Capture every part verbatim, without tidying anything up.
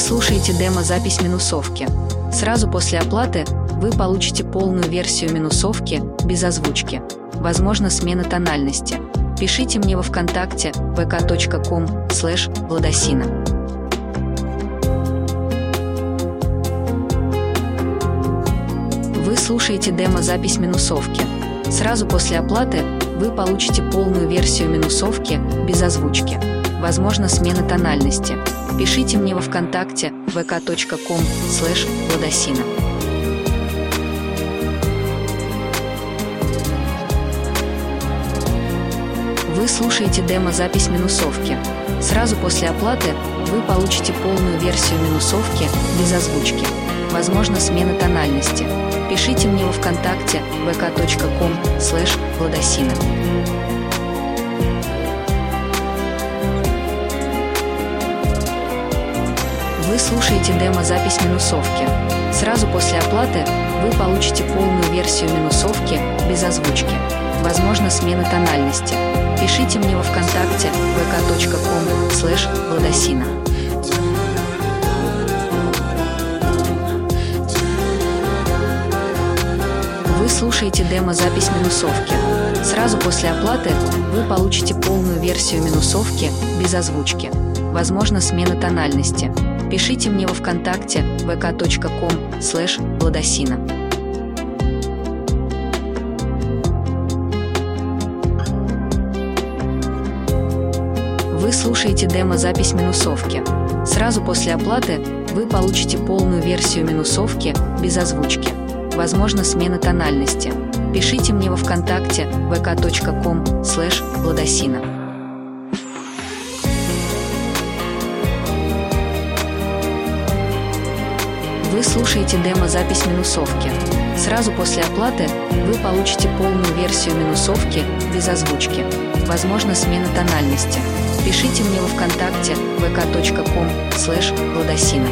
слушаете демо-запись минусовки. Сразу после оплаты вы получите полную версию минусовки без озвучки. Возможно, смена тональности. Пишите мне во ВКонтакте вэ ка точка ком слэш владосина. Вы слушаете демо-запись минусовки. Сразу после оплаты вы получите полную версию минусовки без озвучки. Возможно, смена тональности. Пишите мне во ВКонтакте вэ ка точка ком слэш владосина. Вы слушаете демо-запись минусовки. Сразу после оплаты вы получите полную версию минусовки без озвучки. Возможно, смена тональности. Пишите мне во ВКонтакте вэ ка точка ком слэш владосина. Вы слушаете демо-запись минусовки. Сразу после оплаты вы получите полную версию минусовки без озвучки. Возможно, смена тональности. Пишите мне во ВКонтакте вэ ка точка ком слэш владосина. Вы слушаете демо-запись минусовки. Сразу после оплаты вы получите полную версию минусовки без озвучки. Возможно, смена тональности. Пишите мне во ВКонтакте вэ ка точка ком слэш владосина. Вы слушаете демо-запись минусовки. Сразу после оплаты вы получите полную версию минусовки без озвучки. Возможно, смена тональности. Пишите мне во ВКонтакте вэ ка точка ком слэш владосина. Вы слушаете демо-запись минусовки. Сразу после оплаты вы получите полную версию минусовки без озвучки. Возможно, смена тональности. Пишите мне во ВКонтакте вэ ка точка ком слэш владосина.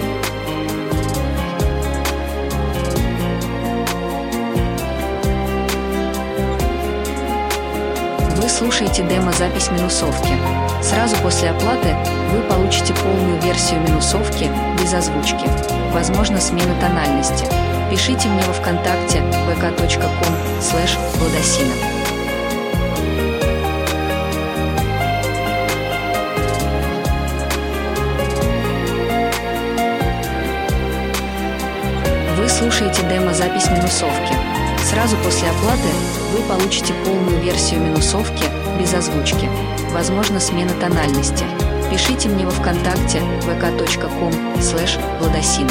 Вы слушаете демо-запись минусовки. Сразу после оплаты вы получите полную версию минусовки без озвучки. Возможно, смена тональности. Пишите мне во ВКонтакте вэ ка точка ком слэш владосина. Вы слушаете демо-запись минусовки. Сразу после оплаты вы получите полную версию минусовки без озвучки. Возможно, смена тональности. Пишите мне во ВКонтакте вэ ка точка ком слэш владосина.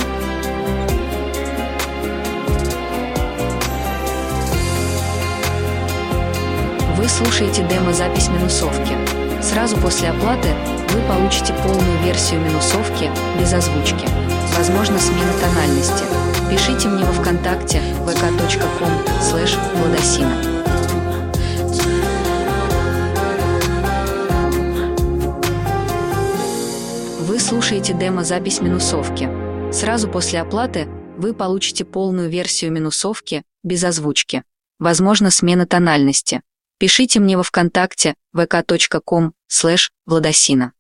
Вы слушаете демо-запись минусовки. Сразу после оплаты вы получите полную версию минусовки без озвучки. Возможно, смена тональности. Пишите мне во ВКонтакте вэ ка точка ком слэш владосина. Вы слушаете демо-запись минусовки. Сразу после оплаты вы получите полную версию минусовки без озвучки. Возможно, смена тональности. Пишите мне во ВКонтакте вэ ка точка ком слэш владосина.